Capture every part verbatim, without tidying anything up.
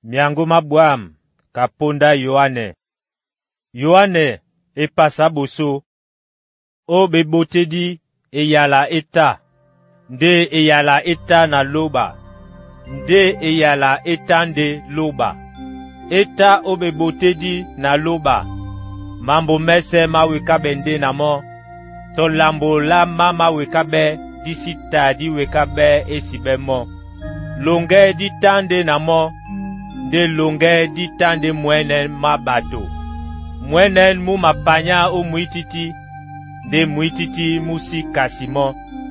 miango mabwam kaponda Yohane. Yohane e pasa boso o bebotedi e yala eta nde e yala eta na loba nde e yala etande loba eta o bebotedi na loba mambo mese ma wekabe nde na mo to lambo la mama wekabe disita di wekabe esibe mo longe di tande na mo nde longe di tande mwenen ma bato mwenen mu mapanya o muititi nde muititi musi kasimo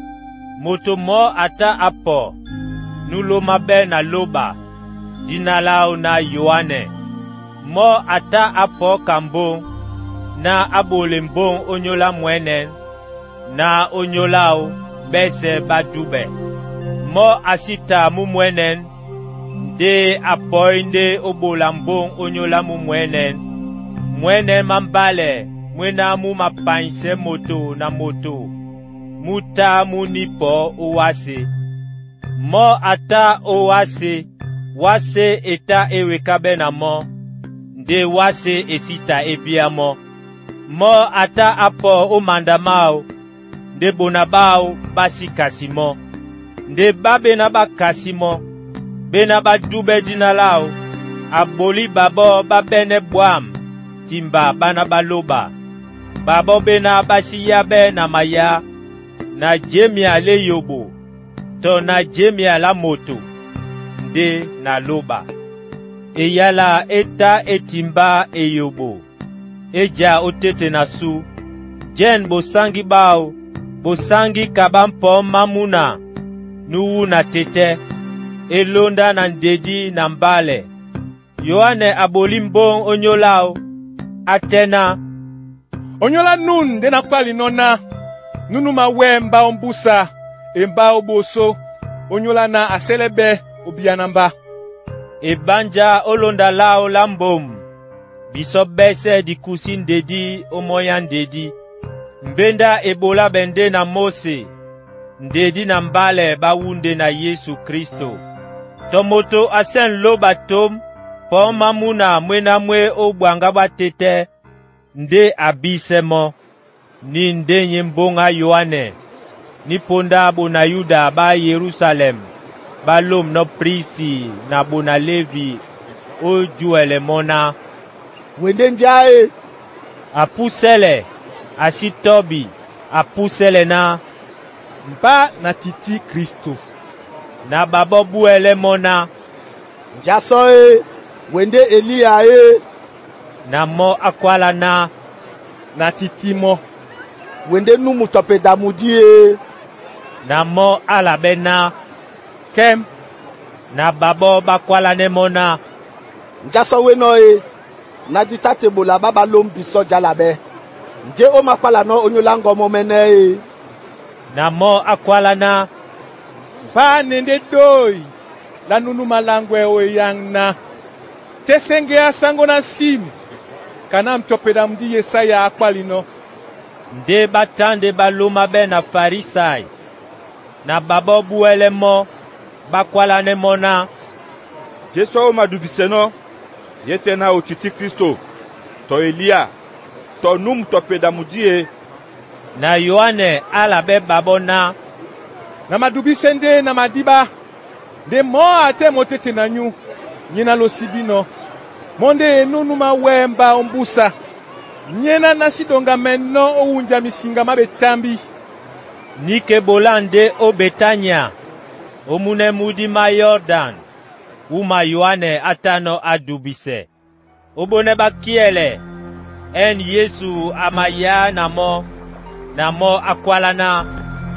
moto mo ata apo nulo mabe na loba dinalao na Yohane mo ata apo kambo na abolembon onyola mwenen na onyolao bese badube mo asita mu mwenen de apoinde obolambon onyola mu mwenen mwenen mambale mwena mu mapanse moto na moto muta munipo owase mo ata owase wase eta ewekabe na mo nde wase esita ebiamo mo ata apo omandamao nde bonabao basi kasimo nde babe na bakasimo bena badube dinalao aboli babo babene bwam timba bana baloba babo bena basi yabe na maya na jemia le yobo to na jemia la moto nde na loba eyala eta etimba eyobo eja otete na su jen bosangi bao bosangi kabampo mamuna nuwu na tete elonda na ndedi na mbale Yohane abolimbon onyolao atena onyola nun nde na kwali nona nunu mawe mba ombusa emba oboso onyola na aselebe obianamba ebanja olonda lao lambom biso bese di kusin dedi omoyan dedi mbenda ebola bende na Mose ndedi na mbale bawunde na Yesu Kristo tomoto asen loba tom po mamuna mwena mwe obwanga batete nde abisemo ni ndenye mbonga Yohane ni ponda bona Yuda ba Yerusalem balom no prisi na bona Levi o juele mona wende njae apusele asitobi apusele na mba na titi Kristo na babo buele mona njaso e wende Elia e na mo akwala na na titi mo wende numu tope damudi e na mo alabena kem na babo bakwala ne mona njaso we no e na ditate bola baba lombi soja labe nje o makwala no onyolango momene e na mo akwala na ba nende doi la nunu malangwe o yang na tesenge asango na simu kana mtopeda mdi Yesaya akwalino nde batande baluma be na Farisai na babo buele mo bakwala ne mona Jesu madubiseno yete na otiti Kristo to Elia to num topeda mudie na Yohane ala be babona na madubisende na madiba de mo ate motete na nyu nyina losibino monde enunu mawemba ombusa nyena nasidonga menno ounja misinga mabetambi nike bolande o Betania omune mudi ma Jordan uma Yohane atano adubise obone bakiele en Yesu amaya na mo na mo akwala na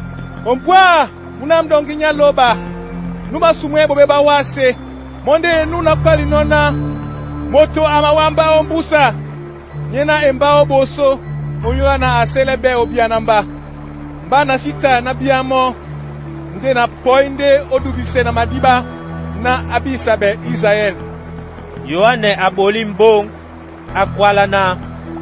ompwa unamdongi nyaloba numa sumwebo beba wase monde nuna kwali nona moto amawamba ombusa nyena embao boso onyola na aselebe obianamba bana sita na biamo nde na poinde odubise na madiba na abisabe Israel Yohane abolimbong akwala na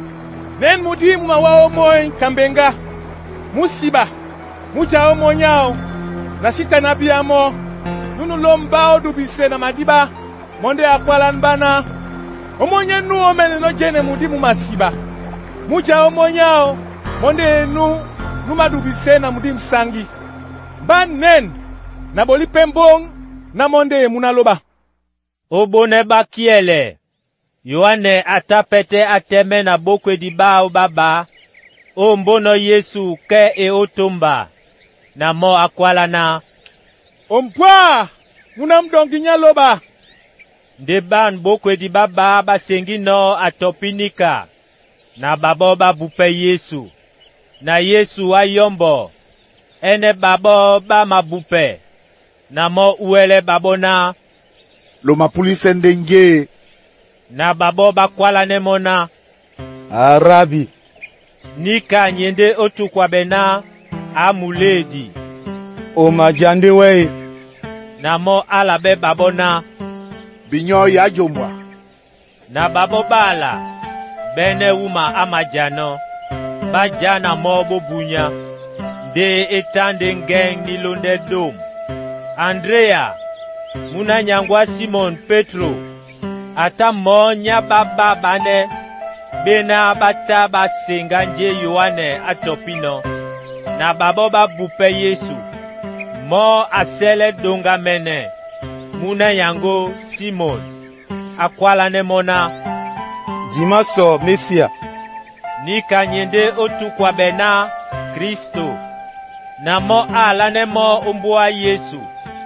nen mudi mwao moy kambenga musiba muja omonyao na sita na biamo nunu lombao dubise na madiba monde akwalan bana omonye nu omene no jene mudi mu masiba muja omonyao monde nu numadubise na mudi msangi ban nen na boli pembong na monde munaloba obone bakiele Yohane atapete ateme na bokwe di bao baba o mbono Yesu ke e otomba na mo akwala na ompwa muna mdongi nyaloba Deban bokwe di baba basengi no atopinika na babo babupe Yesu na Yesu ayombo ene babo ba mabupe na mo uele babona lo mapulise ndenge na babo bakwala nemona Arabi nika nyende otu kwa bena amuledi o majande we na mo alabe babona binyo ya jombwa na babo bala bene uma amajano bajana mo bobunya de etande ngeng nilonde dom Andrea muna nyangwa Simon Petro ata mo nya baba bane bena bata basenga nje Yohane atopino na babo babupe Yesu mo asele donga mene muna yango Simon akwala nemona Dimaso Mesia nika nyende otu kwa bena Kristo na mo ala nemo umbua Yesu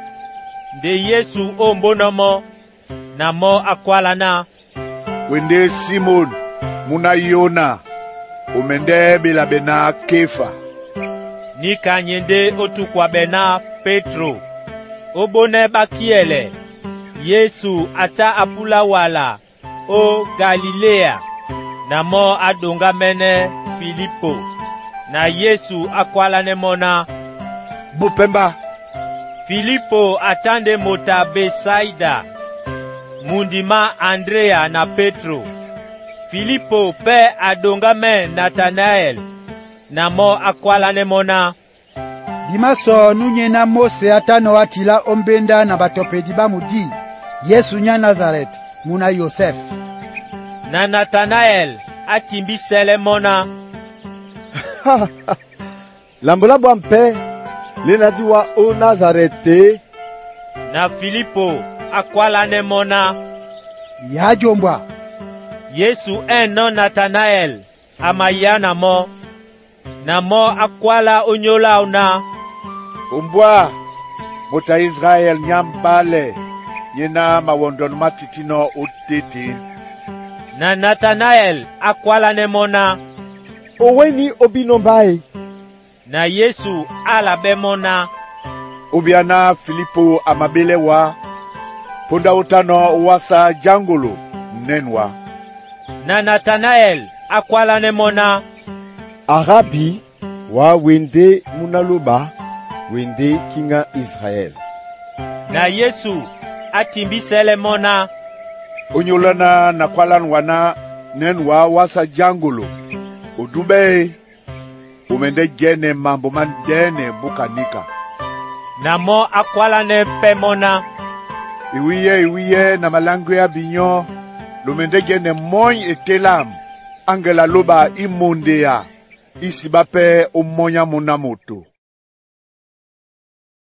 de Yesu ombonomo na mo akwala na wende Simon muna Yona umende bila bena Kefa nika nyende otu kwa bena Petro obone bakiele Yesu ata apula wala o Galilea na mo adonga mene Filipo na Yesu akwala nemona bupemba Filipo atande mota Besaida mundima Andrea na Petro Filipo pe adonga me Nathanael na mo akwala nemona Dimaso nunye na Mose atano atila ombenda na batopedi bamudi Yesu nya Nazaret muna Yosef na Nathanael atimbisele mona Lambola bwampe lenadiwa o Nazarete na Filipo akwala nemona ya jombwa Yesu eno Nathanael amayana mo na mo akwala onyola una umbwa mota Israel nyambale yena mawondon matitino utiti na Nathanael akwala nemona oweni obinombae na Yesu alabemona ubiana Filipo amabele wa punda utano wasa jangolo nenwa na Nathanael akwala nemona Arabi wa wende munaloba wende kinga Israel na Yesu atimbisele mona unyulana na kwalan wana nenwa wasa jangolo udube umende gene mambo mandene bukanika na mo akwala ne pemona iwiye iwiye na malango ya binyo lumende gene moy etelam angela loba imunde ya isibape umonya munamutu